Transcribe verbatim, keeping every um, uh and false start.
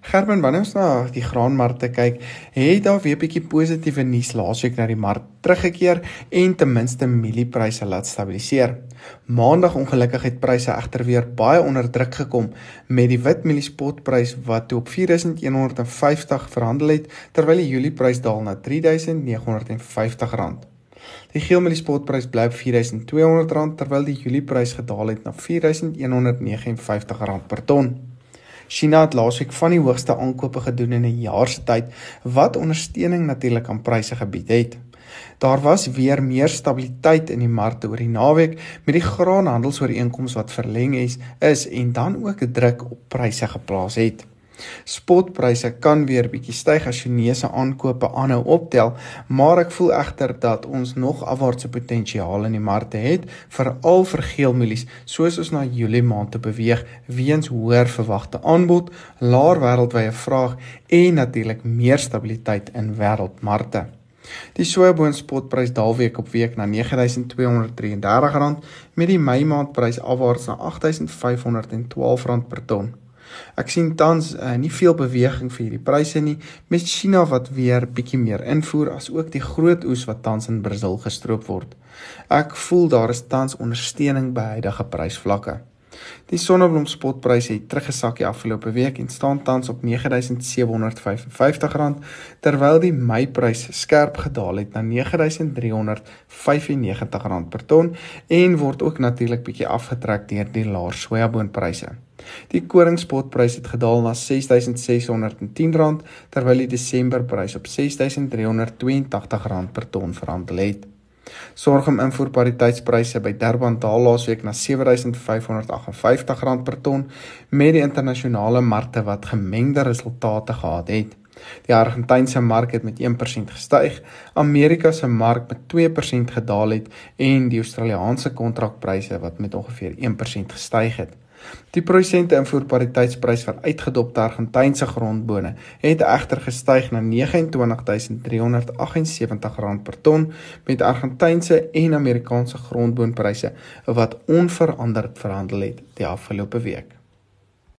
Gerben, wanneer ons na die graanmarkte kyk, het daar weer 'n bietjie positiewe nuus laasweek na die mark teruggekeer en ten minste mieliepryse laat stabiliseer. Maandag ongelukkig het pryse egter weer baie onder druk gekom met die wit mieliespotprys wat toe op vier duisend een honderd vyftig verhandel het, terwyl die Julieprys daal na drie duisend nege honderd vyftig rand. Die geelmieliespotprys bly op vier duisend twee honderd rand, terwyl die Julieprys gedaal het na vier duisend een honderd vyf en vyftig rand per ton. China het laasweek van die hoogste aankope gedoen in 'n jaar se tyd, wat ondersteuning natuurlik aan pryse gebied het. Daar was weer meer stabiliteit in die markte oor die naweek met die graanhandelsooreenkoms wat verleng is, is en dan ook 'n druk op pryse geplaas het. Spotpryse kan weer bietjie styg as Chinese aankope aanhou optel, maar ek voel egter dat ons nog afwaartse potensiaal in die markte het, veral vir geelmielies, soos ons na Julie maand te beweeg, weens hoër verwagte aanbod, laer wêreldwye vraag en natuurlik meer stabiliteit in wêreldmarkte. Die sojaboonspotprys daal week op week na nege duisend twee honderd drie en dertig rand, met die Mei maandprys afwaarts na agt duisend vyf honderd twaalf rand per ton. Ek sien tans uh, nie veel beweging vir hierdie pryse nie, met China wat weer bietjie meer invoer, as ook die groot oes wat tans in Brazil gestroop word. Ek voel daar is tans ondersteuning by huidige prysvlakke. Die sonneblomspotpryse het teruggesak die afgelope week en staan tans op nege duisend sewe honderd vyf en vyftig rand, terwyl die Meiprys skerp gedaal het na nege duisend drie honderd vyf en negentig rand per ton en word ook natuurlik bietjie afgetrek deur die laer sojaboonpryse. Die koringspotprys het gedaal na ses duisend ses honderd tien rand, terwyl die Desemberprys op ses duisend drie honderd twee en tagtig rand per ton verhandel het. Sorghum invoerpariteitspryse by Durban daal laasweek na sewe duisend vyf honderd agt en vyftig rand per ton, met die internasionale markte wat gemengde resultate gehad het. Die Argentynse mark het met een persent gestyg, Amerika se mark met twee persent gedaal het en die Australiaanse kontrakpryse wat met ongeveer een persent gestyg het. Die produsente invoerpariteitsprys vir uitgedopte Argentynse grondbone het egter gestyg na vyf agt twee duisend drie honderd agt en sewentig rand per ton, met Argentynse en Amerikaanse grondboonpryse wat onveranderd verhandel het die afgelope week.